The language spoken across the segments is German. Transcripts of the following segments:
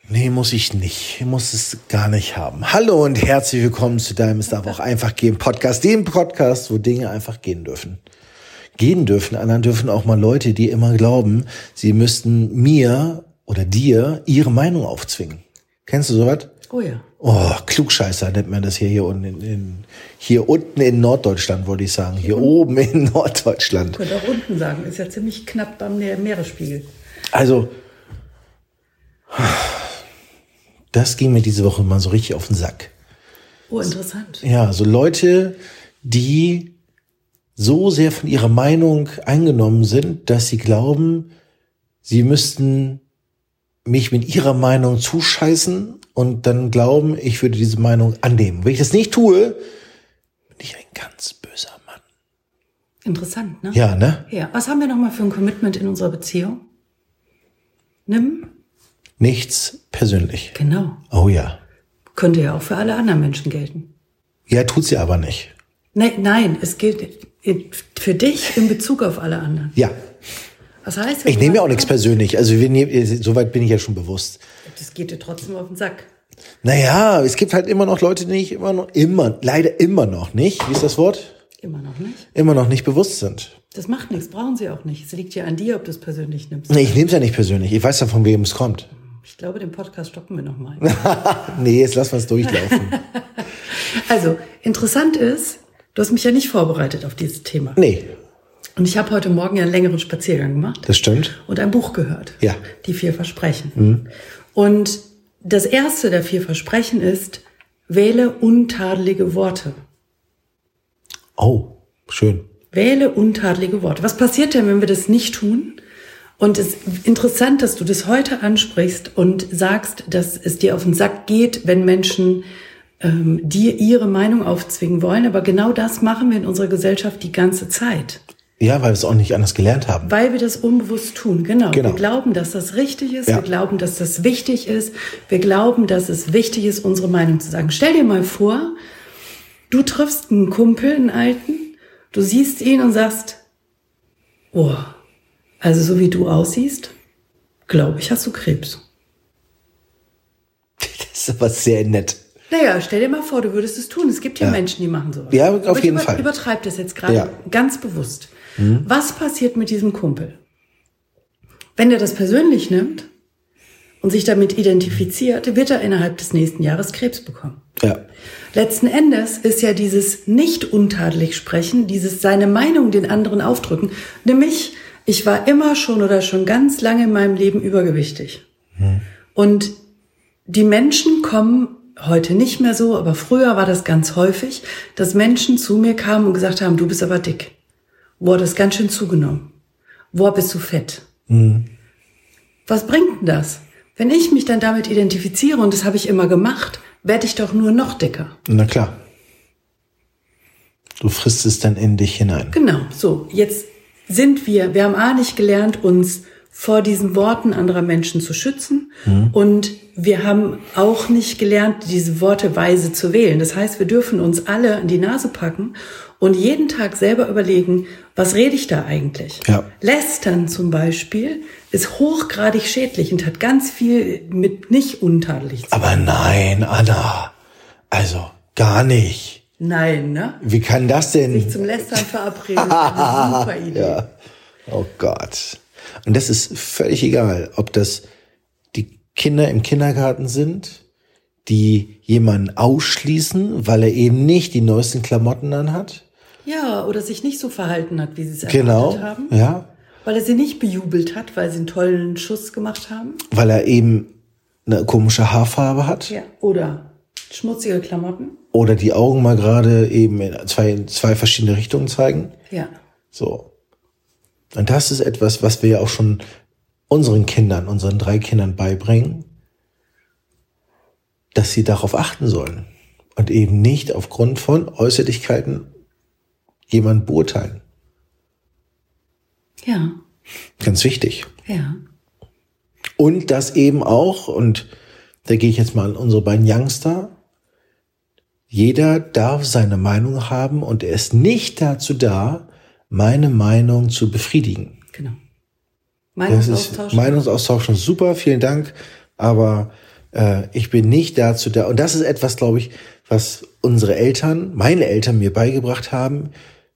Nee, muss ich nicht. Ich muss es gar nicht haben. Hallo und herzlich willkommen zu deinem Es darf auch einfach gehen Podcast. Dem Podcast, wo Dinge einfach gehen dürfen. Gehen dürfen. Anderen dürfen auch mal Leute, die immer glauben, sie müssten mir oder dir ihre Meinung aufzwingen. Kennst du sowas? Oh ja. Oh, Klugscheißer nennt man das hier unten hier unten in Norddeutschland, wollte ich sagen. Hier oben in Norddeutschland. Ich könnte auch unten sagen. Ist ja ziemlich knapp beim Meeresspiegel. Also, das ging mir diese Woche mal so richtig auf den Sack. Oh, interessant. Ja, so Leute, die so sehr von ihrer Meinung eingenommen sind, dass sie glauben, sie müssten mich mit ihrer Meinung zuscheißen und dann glauben, ich würde diese Meinung annehmen. Wenn ich das nicht tue, bin ich ein ganz böser Mann. Interessant, ne? Ja, ne? Ja. Was haben wir nochmal für ein Commitment in unserer Beziehung? Nimm? Nichts persönlich. Genau. Oh ja. Könnte ja auch für alle anderen Menschen gelten. Ja, tut sie aber nicht. Nein, es gilt für dich in Bezug auf alle anderen. Ja. Was heißt, Ich nehme ja auch nichts persönlich. Also soweit bin ich ja schon bewusst. Das geht dir trotzdem auf den Sack. Naja, es gibt halt immer noch Leute, die nicht leider immer noch nicht, wie ist das Wort? Immer noch nicht. Immer noch nicht bewusst sind. Das macht nichts, brauchen sie auch nicht. Es liegt ja an dir, ob du es persönlich nimmst. Nee, ich nehme es ja nicht persönlich. Ich weiß ja, von wem es kommt. Ich glaube, den Podcast stoppen wir nochmal. Nee, jetzt lassen wir es durchlaufen. Also, interessant ist, du hast mich ja nicht vorbereitet auf dieses Thema. Nee. Und ich habe heute Morgen ja einen längeren Spaziergang gemacht. Das stimmt. Und ein Buch gehört. Ja. Die 4 Versprechen. Und das erste der 4 Versprechen ist, wähle untadelige Worte. Oh, schön. Wähle untadelige Worte. Was passiert denn, wenn wir das nicht tun? Und es ist interessant, dass du das heute ansprichst und sagst, dass es dir auf den Sack geht, wenn Menschen dir ihre Meinung aufzwingen wollen. Aber genau das machen wir in unserer Gesellschaft die ganze Zeit. Ja, weil wir es auch nicht anders gelernt haben. Weil wir das unbewusst tun, genau. Wir glauben, dass das richtig ist. Ja. Wir glauben, dass das wichtig ist. Wir glauben, dass es wichtig ist, unsere Meinung zu sagen. Stell dir mal vor, du triffst einen Kumpel, einen Alten, du siehst ihn und sagst, oh, also so wie du aussiehst, glaube ich, hast du Krebs. Das ist aber sehr nett. Naja, stell dir mal vor, du würdest es tun. Es gibt ja Menschen, die machen sowas. Ja, auf jeden Fall. Ich übertreibe das jetzt gerade ganz bewusst. Was passiert mit diesem Kumpel? Wenn er das persönlich nimmt und sich damit identifiziert, wird er innerhalb des nächsten Jahres Krebs bekommen. Ja. Letzten Endes ist ja dieses nicht untadelig sprechen, dieses seine Meinung den anderen aufdrücken. Nämlich, ich war immer schon ganz lange in meinem Leben übergewichtig. Und die Menschen kommen heute nicht mehr so, aber früher war das ganz häufig, dass Menschen zu mir kamen und gesagt haben, du bist aber dick. Boah, das ist ganz schön zugenommen. Boah, bist du fett. Was bringt denn das? Wenn ich mich dann damit identifiziere, und das habe ich immer gemacht, werde ich doch nur noch dicker. Na klar. Du frisst es dann in dich hinein. Genau, so. Jetzt sind wir haben nicht gelernt, uns vor diesen Worten anderer Menschen zu schützen. Und wir haben auch nicht gelernt, diese Worte weise zu wählen. Das heißt, wir dürfen uns alle an die Nase packen und jeden Tag selber überlegen, was rede ich da eigentlich? Ja. Lästern zum Beispiel ist hochgradig schädlich und hat ganz viel mit nicht untadelig zu tun. Aber nein, Anna. Also, gar nicht. Nein, ne? Wie kann das denn? Sich zum Lästern verabreden ist eine super Idee. Ja. Oh Gott. Und das ist völlig egal, ob das die Kinder im Kindergarten sind, die jemanden ausschließen, weil er eben nicht die neuesten Klamotten anhat. Ja, oder sich nicht so verhalten hat, wie sie es erwartet haben. Ja. Weil er sie nicht bejubelt hat, weil sie einen tollen Schuss gemacht haben. Weil er eben eine komische Haarfarbe hat. Ja, oder schmutzige Klamotten. Oder die Augen mal gerade eben in zwei verschiedene Richtungen zeigen. Ja. So. Und das ist etwas, was wir ja auch schon unseren 3 Kindern beibringen, dass sie darauf achten sollen und eben nicht aufgrund von Äußerlichkeiten jemanden beurteilen. Ja. Ganz wichtig. Ja. Und das eben auch, und da gehe ich jetzt mal an unsere beiden Youngster, jeder darf seine Meinung haben und er ist nicht dazu da, meine Meinung zu befriedigen. Genau. Meinungsaustausch. Meinungsaustausch ist super, vielen Dank, aber Ich bin nicht dazu da. Und das ist etwas, glaube ich, was meine Eltern mir beigebracht haben.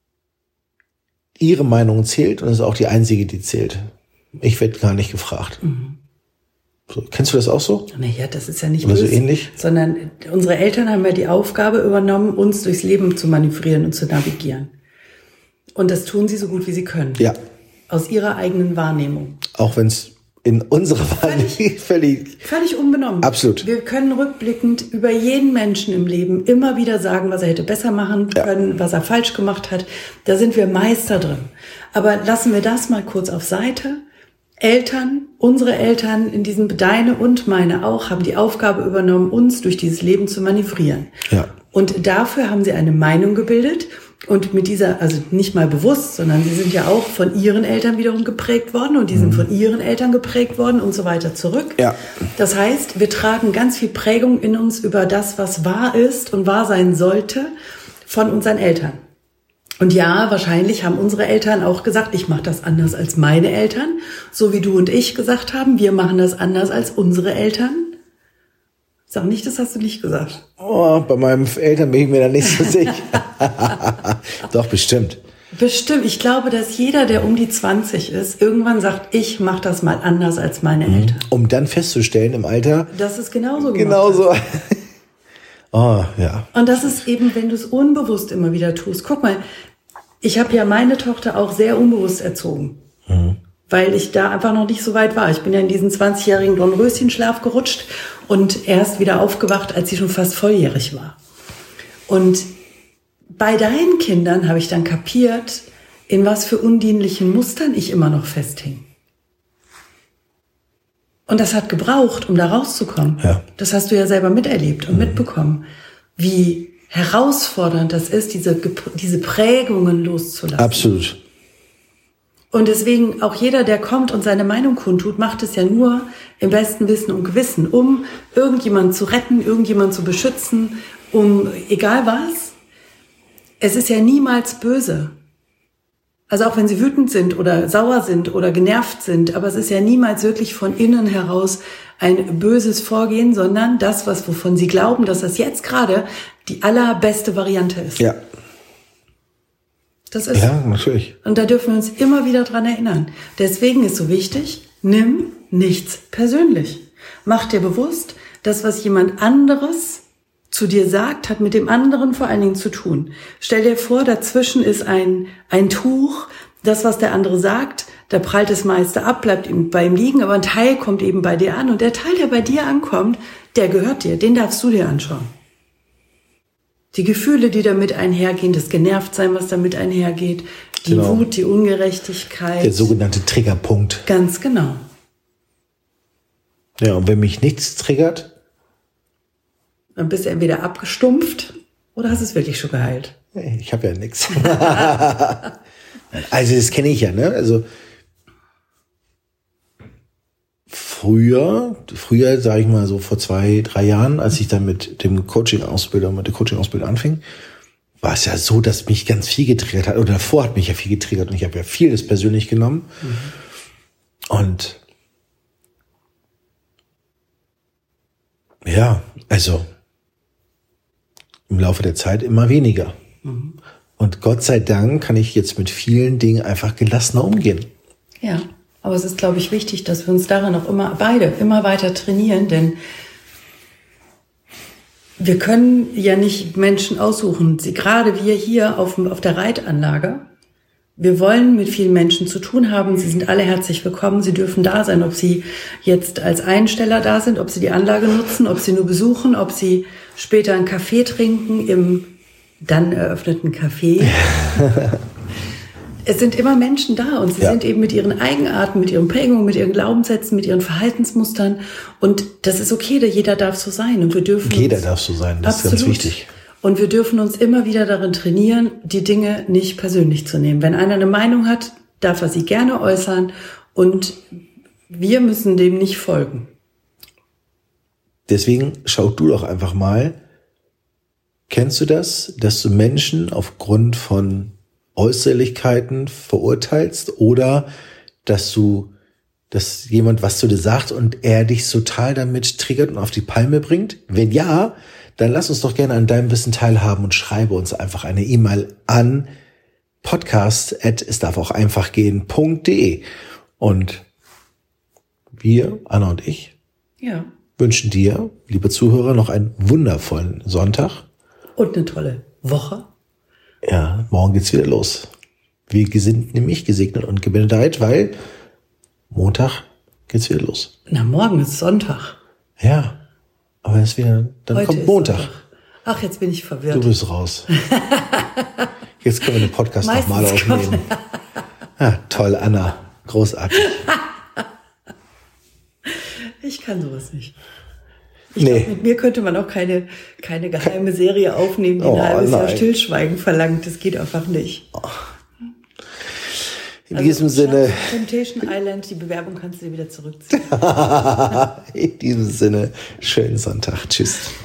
Ihre Meinung zählt und ist auch die einzige, die zählt. Ich werde gar nicht gefragt. So, kennst du das auch so? Naja, das ist ja nicht oder böse, so ähnlich? Sondern unsere Eltern haben ja die Aufgabe übernommen, uns durchs Leben zu manövrieren und zu navigieren. Und das tun sie so gut, wie sie können. Ja. Aus ihrer eigenen Wahrnehmung. Auch wenn es in unserer Wahrnehmung völlig unbenommen. Absolut. Wir können rückblickend über jeden Menschen im Leben immer wieder sagen, was er hätte besser machen können, was er falsch gemacht hat. Da sind wir Meister drin. Aber lassen wir das mal kurz auf Seite. Unsere Eltern, in diesem deine und meine auch, haben die Aufgabe übernommen, uns durch dieses Leben zu manövrieren. Ja. Und dafür haben sie eine Meinung gebildet. Und mit dieser, also nicht mal bewusst, sondern sie sind ja auch von ihren Eltern wiederum geprägt worden und die sind von ihren Eltern geprägt worden und so weiter zurück. Ja. Das heißt, wir tragen ganz viel Prägung in uns über das, was wahr ist und wahr sein sollte, von unseren Eltern. Und ja, wahrscheinlich haben unsere Eltern auch gesagt, ich mache das anders als meine Eltern, so wie du und ich gesagt haben, wir machen das anders als unsere Eltern. Sag nicht, das hast du nicht gesagt. Oh, bei meinen Eltern bin ich mir da nicht so sicher. Doch, bestimmt. Bestimmt. Ich glaube, dass jeder, der um die 20 ist, irgendwann sagt, ich mache das mal anders als meine Eltern. Um dann festzustellen im Alter, dass es genauso gemacht genauso. Oh, ja. Und das ist eben, wenn du es unbewusst immer wieder tust. Guck mal, ich habe ja meine Tochter auch sehr unbewusst erzogen. Weil ich da einfach noch nicht so weit war. Ich bin ja in diesen 20-jährigen Dornröschenschlaf gerutscht und erst wieder aufgewacht, als sie schon fast volljährig war. Und bei deinen Kindern habe ich dann kapiert, in was für undienlichen Mustern ich immer noch festhing. Und das hat gebraucht, um da rauszukommen. Ja. Das hast du ja selber miterlebt und mitbekommen, wie herausfordernd das ist, diese Prägungen loszulassen. Absolut. Und deswegen auch jeder, der kommt und seine Meinung kundtut, macht es ja nur im besten Wissen und Gewissen, um irgendjemanden zu retten, irgendjemanden zu beschützen, um egal was. Es ist ja niemals böse. Also auch wenn sie wütend sind oder sauer sind oder genervt sind, aber es ist ja niemals wirklich von innen heraus ein böses Vorgehen, sondern das, wovon sie glauben, dass das jetzt gerade die allerbeste Variante ist. Ja. Das ist. Ja, natürlich. Und da dürfen wir uns immer wieder dran erinnern. Deswegen ist so wichtig, nimm nichts persönlich. Mach dir bewusst, das, was jemand anderes zu dir sagt, hat mit dem anderen vor allen Dingen zu tun. Stell dir vor, dazwischen ist ein Tuch, das, was der andere sagt, da prallt das meiste ab, bleibt ihm bei ihm liegen, aber ein Teil kommt eben bei dir an. Und der Teil, der bei dir ankommt, der gehört dir, den darfst du dir anschauen. Die Gefühle, die damit einhergehen, das Genervtsein, was damit einhergeht, die Wut, die Ungerechtigkeit. Der sogenannte Triggerpunkt. Ganz genau. Ja, und wenn mich nichts triggert, dann bist du entweder abgestumpft oder hast es wirklich schon geheilt. ich habe ja nichts. Also das kenne ich ja, ne? Also früher, sage ich mal so vor 2-3 Jahren, als ich dann mit der Coaching-Ausbildung anfing, war es ja so, dass mich ganz viel getriggert hat. Oder davor hat mich ja viel getriggert und ich habe ja vieles persönlich genommen. Und ja, also im Laufe der Zeit immer weniger. Und Gott sei Dank kann ich jetzt mit vielen Dingen einfach gelassener umgehen. Ja, aber es ist, glaube ich, wichtig, dass wir uns darin auch immer weiter trainieren, denn wir können ja nicht Menschen aussuchen. Gerade wir hier auf der Reitanlage, wir wollen mit vielen Menschen zu tun haben. Sie sind alle herzlich willkommen. Sie dürfen da sein, ob sie jetzt als Einsteller da sind, ob sie die Anlage nutzen, ob sie nur besuchen, ob sie später einen Kaffee trinken im dann eröffneten Café. Es sind immer Menschen da und sie sind eben mit ihren Eigenarten, mit ihren Prägungen, mit ihren Glaubenssätzen, mit ihren Verhaltensmustern und das ist okay, jeder darf so sein und wir dürfen Jeder darf so sein, das ist ganz wichtig. Und wir dürfen uns immer wieder darin trainieren, die Dinge nicht persönlich zu nehmen. Wenn einer eine Meinung hat, darf er sie gerne äußern und wir müssen dem nicht folgen. Deswegen schau du doch einfach mal, kennst du das, dass du Menschen aufgrund von Äußerlichkeiten verurteilst oder dass du dass jemand was zu dir sagt und er dich total damit triggert und auf die Palme bringt? Wenn ja, dann lass uns doch gerne an deinem Wissen teilhaben und schreibe uns einfach eine E-Mail an podcast@esdarfaucheinfachgehen.de. Und wir, Anna und ich, wünschen dir, liebe Zuhörer, noch einen wundervollen Sonntag. Und eine tolle Woche. Ja, morgen geht's wieder los. Wir sind nämlich gesegnet und gebenedeit, weil Montag geht's wieder los. Na, morgen ist Sonntag. Ja, aber es wieder, dann Heute kommt Montag. Sonntag. Ach, jetzt bin ich verwirrt. Du bist raus. Jetzt können wir den Podcast nochmal aufnehmen. Ja, toll, Anna. Großartig. Ich kann sowas nicht. Ich glaub, mit mir könnte man auch keine geheime Serie aufnehmen, die ein halbes Jahr Stillschweigen verlangt. Das geht einfach nicht. In diesem Sinne. Temptation Island, die Bewerbung kannst du dir wieder zurückziehen. In diesem Sinne, schönen Sonntag. Tschüss.